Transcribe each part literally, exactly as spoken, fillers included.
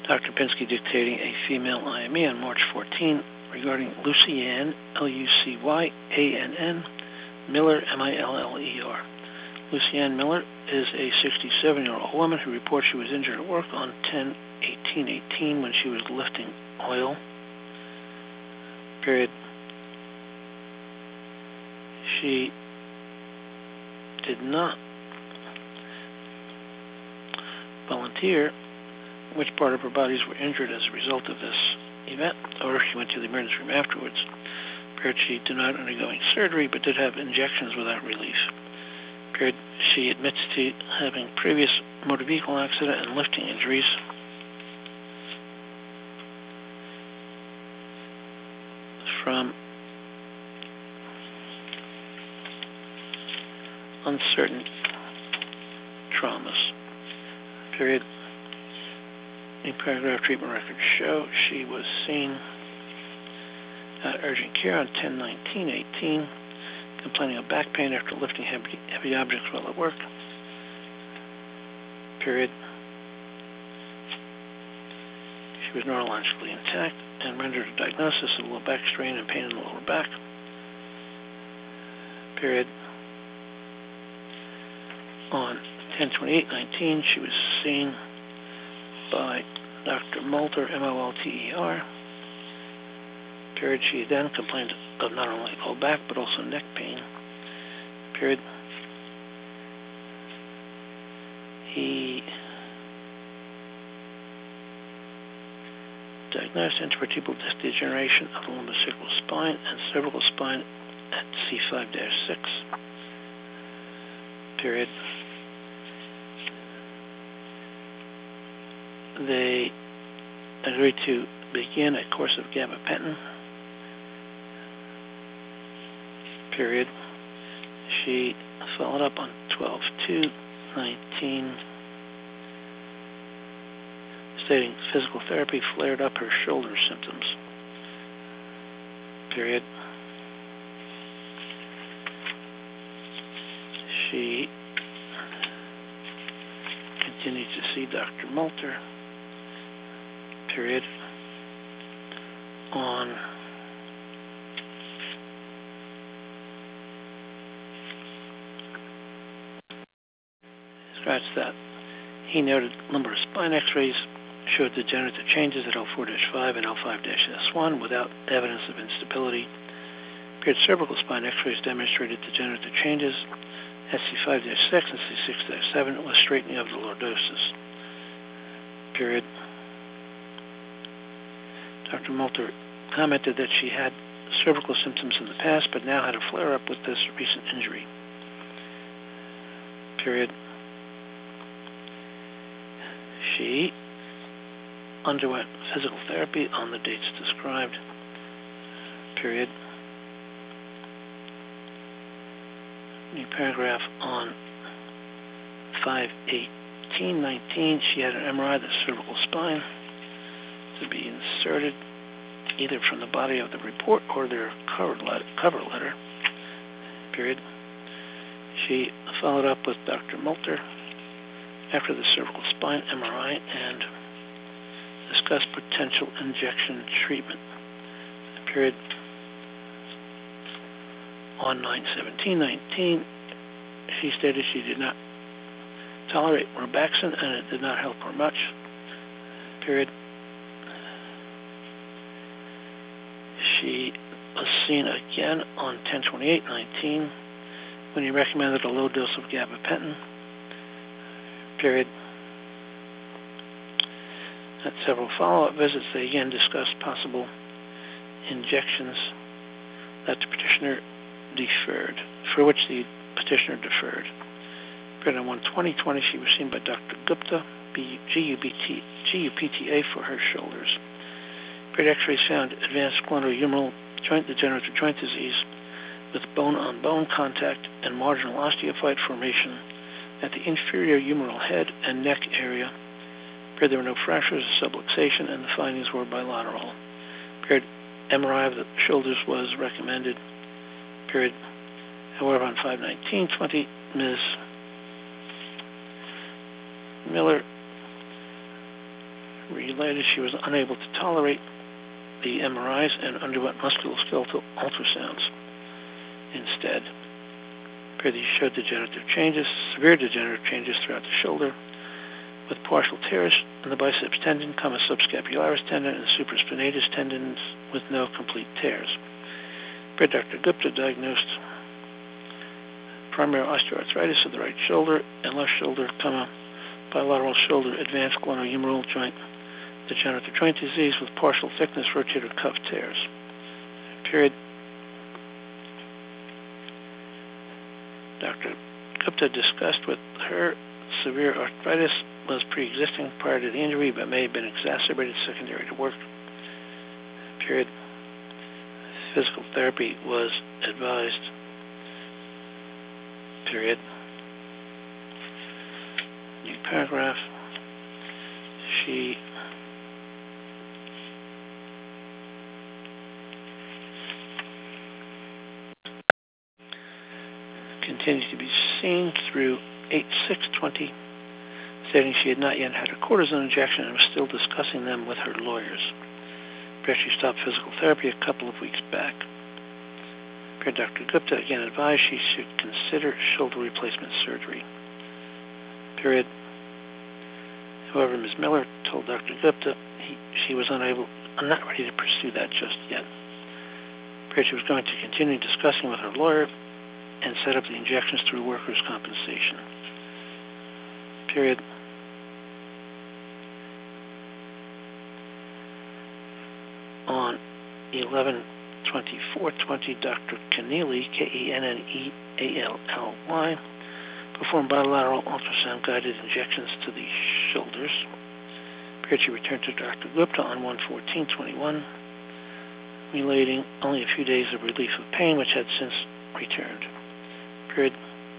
Doctor Pinsky dictating a female I M E on March fourteenth regarding Lucyanne, L U C Y A N N, Miller, M I L L E R. Lucyanne Miller is a sixty-seven-year-old woman who reports she was injured at work on ten eighteen eighteen when she was lifting oil. Period. She did not volunteer which part of her bodies were injured as a result of this event, or if she went to the emergency room afterwards. Period. She denied undergoing surgery, but did have injections without relief. Period. She admits to having previous motor vehicle accident and lifting injuries. From uncertain traumas. Period. In paragraph, treatment records show she was seen at urgent care on ten nineteen eighteen, complaining of back pain after lifting heavy, heavy objects while at work. Period. She was neurologically intact and rendered a diagnosis of low back strain and pain in the lower back. Period. On ten twenty-eight nineteen, she was seen by Doctor Molter, M O L T E R. Period. She then complained of not only low back, but also neck pain. Period. He diagnosed intervertebral disc degeneration of the lumbosacral spine and cervical spine at C five dash six. Period. They agreed to begin a course of gabapentin. Period. She followed up on twelve two nineteen, stating physical therapy flared up her shoulder symptoms. Period. She continued to see Doctor Molter. Period. On scratch that. He noted lumbar spine x-rays showed degenerative changes at L four dash five and L five dash S one without evidence of instability. Period. Cervical spine x-rays demonstrated degenerative changes at C five dash six and C six dash seven with straightening of the lordosis. Period. Doctor Molter commented that she had cervical symptoms in the past, but now had a flare-up with this recent injury. Period. She underwent physical therapy on the dates described. Period. New paragraph on five eighteen nineteen, she had an M R I of the cervical spine to be inserted either from the body of the report or their cover letter. Cover letter. Period. She followed up with Doctor Molter after the cervical spine M R I and discussed potential injection treatment. Period. On nine seventeen nineteen, she stated she did not tolerate Robaxin and it did not help her much. Period. She was seen again on ten twenty-eight nineteen when he recommended a low dose of gabapentin. Period. At several follow-up visits, they again discussed possible injections that the petitioner deferred, for which the petitioner deferred. Period. On one twenty twenty, she was seen by Doctor Gupta, G U P T A, for her shoulders. Period. X-rays found advanced glenohumeral joint degenerative joint disease with bone-on-bone contact and marginal osteophyte formation at the inferior humeral head and neck area. Period. There were no fractures or subluxation, and the findings were bilateral. Period. M R I of the shoulders was recommended. Period. However, on five nineteen twenty, Miz Miller Related, she was unable to tolerate the M R Is and underwent musculoskeletal ultrasounds instead. These showed degenerative changes, severe degenerative changes throughout the shoulder, with partial tears in the biceps tendon, comma subscapularis tendon, and supraspinatus tendons with no complete tears. Doctor Gupta diagnosed primary osteoarthritis of the right shoulder and left shoulder, comma bilateral shoulder advanced glenohumeral joint degenerative joint disease with partial thickness rotator cuff tears. Period. Doctor Gupta discussed with her severe arthritis was pre-existing prior to the injury, but may have been exacerbated secondary to work. Period. Physical therapy was advised. Period. New paragraph. She continues to be seen through eight six twenty, stating she had not yet had a cortisone injection and was still discussing them with her lawyers. She stopped physical therapy a couple of weeks back. Doctor Gupta again advised she should consider shoulder replacement surgery. Period. However, Miz Miller told Doctor Gupta he, she was unable, not ready to pursue that just yet. She was going to continue discussing with her lawyer and set up the injections through workers' compensation. Period. On eleven twenty-four twenty, Doctor Keneally, K E N N E A L L Y, performed bilateral ultrasound-guided injections to the shoulders. Period. She returned to Doctor Gupta on one fourteen twenty-one, relating only a few days of relief of pain, which had since returned. Period.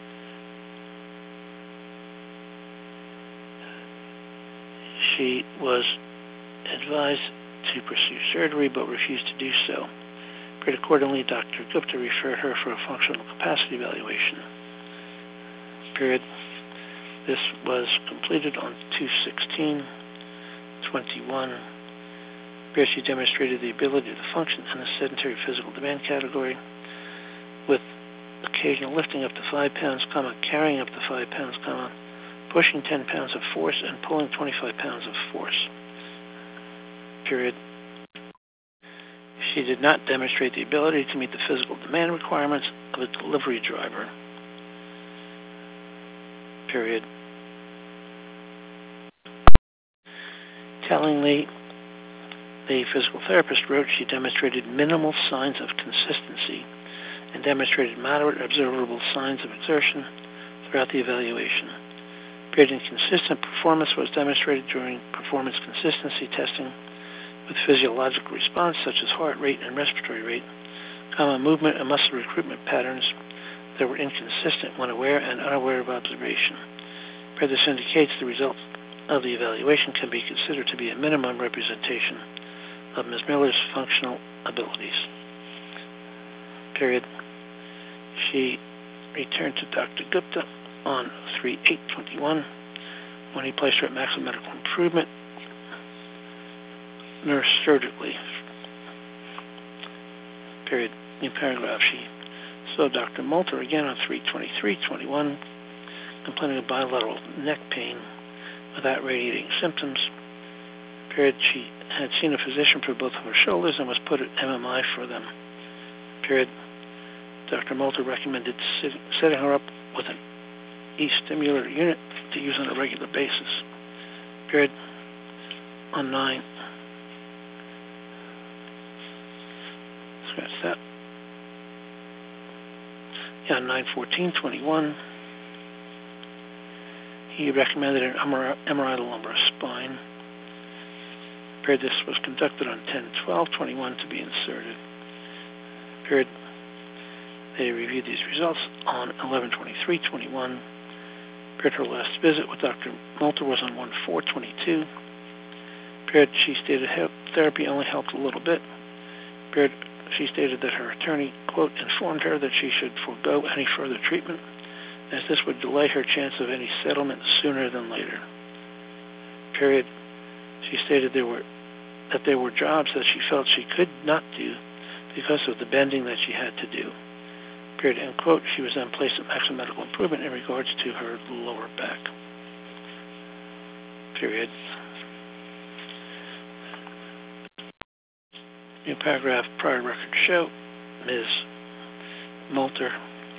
She was advised to pursue surgery but refused to do so. Period. Accordingly, Doctor Gupta referred her for a functional capacity evaluation. Period. This was completed on two sixteen twenty-one. Period. She demonstrated the ability to function in the sedentary physical demand category with occasional lifting up to five pounds, comma, carrying up to five pounds, comma, pushing ten pounds of force and pulling twenty-five pounds of force. Period. She did not demonstrate the ability to meet the physical demand requirements of a delivery driver. Period. Tellingly, the physical therapist wrote she demonstrated minimal signs of consistency and demonstrated moderate observable signs of exertion throughout the evaluation. Period. Inconsistent performance was demonstrated during performance consistency testing with physiological response such as heart rate and respiratory rate, comma, movement and muscle recruitment patterns that were inconsistent when aware and unaware of observation. Period. This indicates the results of the evaluation can be considered to be a minimum representation of Miz Miller's functional abilities. Period. She returned to Doctor Gupta on three eight twenty-one when he placed her at maximum medical improvement nurse surgically. Period. New paragraph. She saw Doctor Molter again on three twenty-three twenty-one, complaining of bilateral neck pain without radiating symptoms. Period. She had seen a physician for both of her shoulders and was put at M M I for them. Period. Doctor Molter recommended sit, setting her up with an e-stimulator unit to use on a regular basis. Period. On nine. Scratch that. Yeah, on nine fourteen twenty-one, he recommended an M R I of the lumbar spine. Period. This was conducted on ten twelve twenty-one to be inserted. Period. They reviewed these results on eleven twenty-three twenty-one. Period. Her last visit with Doctor Molter was on one four twenty-two. Period. She stated therapy only helped a little bit. Period. She stated that her attorney, quote, informed her that she should forego any further treatment, as this would delay her chance of any settlement sooner than later. Period. She stated there were that there were jobs that she felt she could not do because of the bending that she had to do. Period. End quote. She was then placed at maximum medical improvement in regards to her lower back. Period. New paragraph. Prior records show Miz Moulter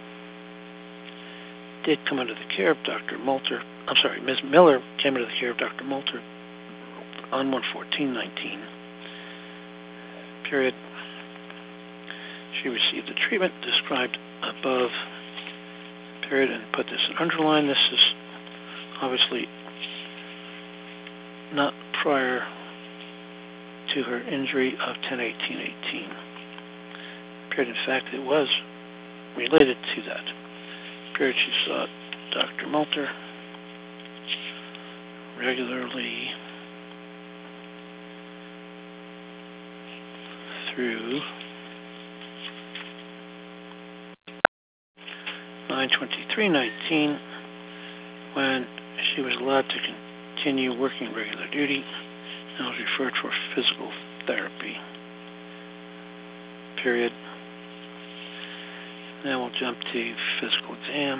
did come under the care of Doctor Moulter. I'm sorry, Miz Miller came under the care of Doctor Moulter on one fourteen nineteen. Period. She received the treatment described above. Period. And put this in underline. This is obviously not prior to her injury of ten eighteen eighteen. Period. In fact, it was related to that. Period. She saw Doctor Moulter regularly through nine twenty-three nineteen when she was allowed to continue working regular duty and was referred for physical therapy. Period. Now we'll jump to physical exam.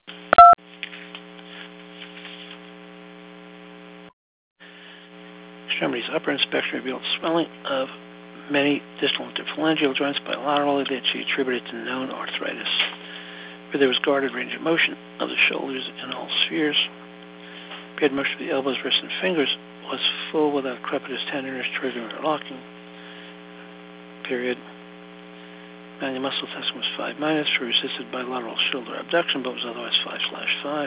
Extremities upper inspection revealed swelling of many distal interphalangeal joints bilaterally that she attributed to known arthritis, where there was guarded range of motion of the shoulders in all spheres. Period. Motion of the elbows, wrists, and fingers was full without crepitus, tenderness, triggering, or locking. Period. Manual muscle testing was five minus for resisted bilateral shoulder abduction, but was otherwise five slash five.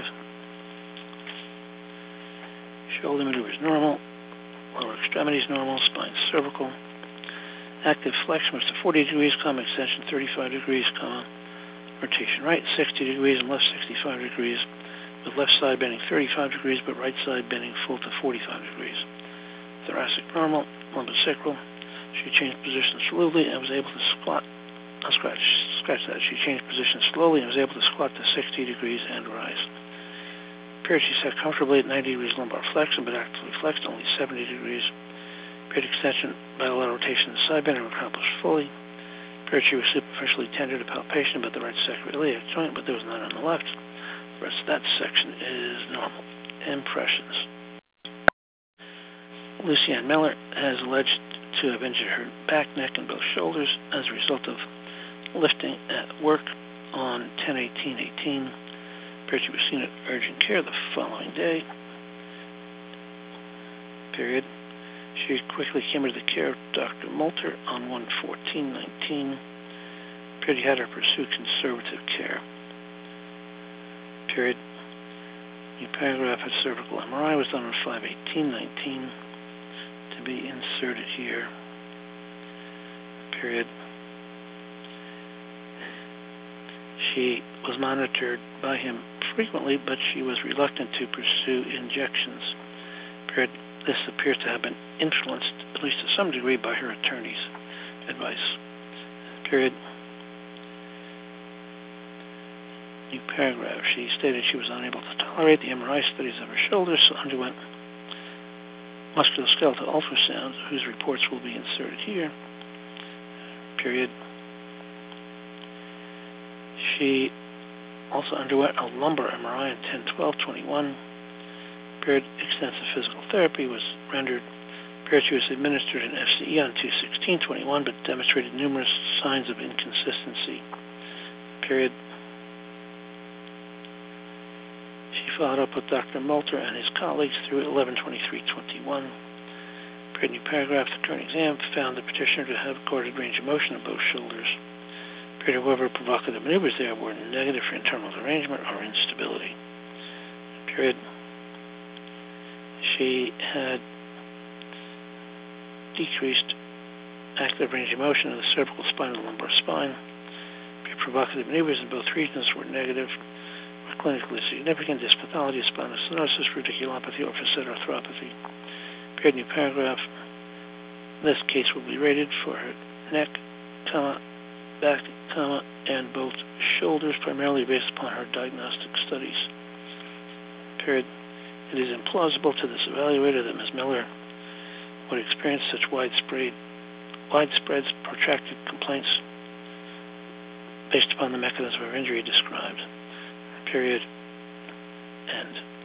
Shoulder maneuvers normal. Lower extremities normal. Spine cervical. Active flexion was to forty degrees, comma, extension thirty-five degrees, comma, rotation right sixty degrees and left sixty-five degrees, with left side bending thirty-five degrees, but right side bending full to forty-five degrees. Thoracic normal. Lumbosacral. She changed position slowly and was able to squat. I'll scratch, scratch that. She changed position slowly and was able to squat to sixty degrees and rise. Period. She sat comfortably at ninety degrees lumbar flexion, but actively flexed only seventy degrees. Period. Extension, bilateral rotation, and side bending were accomplished fully. Period. She was superficially tender to palpation about the right sacroiliac joint, but there was none on the left. The rest of that section is normal. Impressions. Lucianne Miller has alleged to have injured her back, neck, and both shoulders as a result of lifting at work on ten eighteen eighteen. Period. She was seen at urgent care the following day. Period. She quickly came into the care of Doctor Moulter on one fourteen nineteen. Period. He had her pursue conservative care. Period. New paragraph at cervical M R I was done on five eighteen nineteen to be inserted here. Period. She was monitored by him frequently, but she was reluctant to pursue injections. Period. This appears to have been influenced, at least to some degree, by her attorney's advice. Period. New paragraph. She stated she was unable to tolerate the M R I studies of her shoulders, so underwent musculoskeletal ultrasound, whose reports will be inserted here. Period. She also underwent a lumbar M R I on ten twelve twenty-one. Period. Extensive physical therapy was rendered. Period. She was administered an F C E on two sixteen twenty-one, but demonstrated numerous signs of inconsistency. Period. She followed up with Doctor Moulter and his colleagues through eleven twenty-three twenty-one. Period. New paragraph. The current exam found the petitioner to have guarded range of motion of both shoulders. Period. However, provocative maneuvers there were negative for internal derangement or instability. Period. She had decreased active range of motion of the cervical spine and lumbar spine. Period. Provocative maneuvers in both regions were negative, were clinically significant. Dyspathology, spinal stenosis, radiculopathy, or facet arthropathy. Period. New paragraph. This case will be rated for her neck, comma, back, comma, and both shoulders, primarily based upon her diagnostic studies. Period. It is implausible to this evaluator that Miz Miller would experience such widespread, widespread protracted complaints based upon the mechanism of injury described. Period. End.